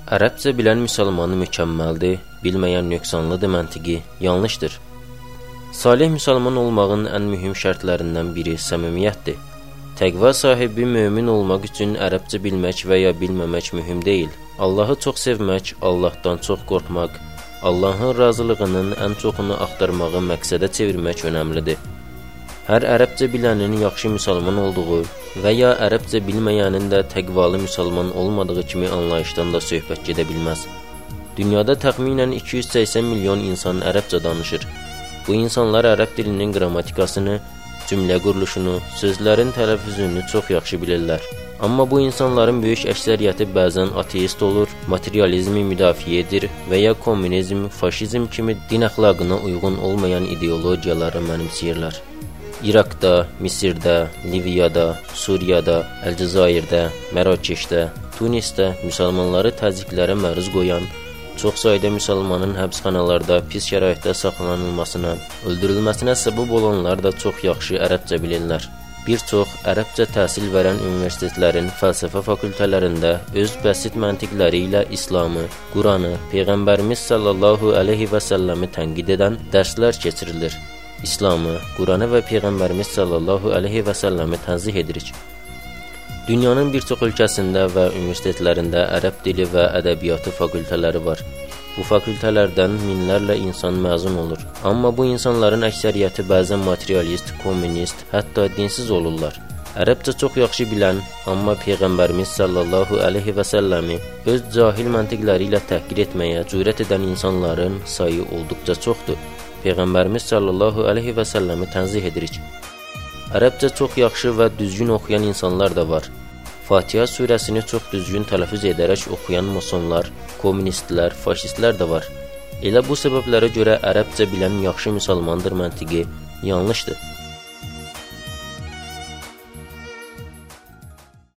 Ərəbcə bilən müsəlman mükəmməldir, bilməyən nöqsanlıdır məntiqi yanlışdır. Salih müsəlman olmağın ən mühüm şərtlərindən biri səmimiyyətdir. Təqva sahibi mömin olmaq üçün ərəbcə bilmək və ya bilməmək mühüm deyil. Allahı çox sevmək, Allahdan çox qorxmaq, Allahın razılığının ən çoxunu axtarmağı məqsədə çevirmək önəmlidir. Hər ərəbcə bilənin yaxşı müsəlman olduğu və ya ərəbcə bilməyənin də təqvalı müsəlman olmadığı kimi anlayışdan da söhbət gedə bilməz. Dünyada təxminən 280 milyon insan ərəbcə danışır. Bu insanlar ərəb dilinin qrammatikasını, cümlə quruluşunu, sözlərin tələffüzünü çox yaxşı bilirlər. Amma bu insanların böyük əksəriyyəti bəzən ateist olur, materializmi müdafiə edir və ya kommunizm, faşizm kimi din əxlaqına uyğun olmayan ideologiyaları mənimsəyirlər. İraqda, Misirdə, Liviyada, Suriyada, Əlcəzairdə, Mərakeşdə, Tunisdə müsəlmanları təzyiqlərə məruz qoyan, çox sayda müsəlmanın həbsxanalarda pis şəraitdə saxlanılmasına, öldürülməsinə səbəb olanlar da çox yaxşı ərəbcə bilirlər. Bir çox ərəbcə təhsil verən universitetlərin fəlsəfə fakültələrində öz bəsit məntiqləri ilə İslamı, Quranı, Peyğəmbərimiz sallallahu əleyhi və səlləmi tənqid edən dərslər keçirilir. İslamı, Quranı və Peyğəmbərimiz sallallahu əleyhi və səlləmi tənzih edirik. Dünyanın bir çox ölkəsində və universitetlərində ərəb dili və ədəbiyyatı fakültələri var. Bu fakültələrdən minlərlə insan məzun olur. Amma bu insanların əksəriyyəti bəzən materialist, kommunist, hətta dinsiz olurlar. Ərəbcə çox yaxşı bilən, amma Peyğəmbərimiz sallallahu əleyhi və səlləmi öz cahil məntiqləri ilə təhqir etməyə cürət edən insanların sayı olduqca çoxdur. Peyğəmbərimiz sallallahu əleyhi və səlləmi tənzih edirik. Ərəbcə çox yaxşı və düzgün oxuyan insanlar da var. Fatihə surəsini çox düzgün tələffüz edərək oxuyan masonlar, kommunistlər, faşistlər də var. Elə bu səbəblərə görə ərəbcə bilən yaxşı müsəlmandır məntiqi yanlışdır.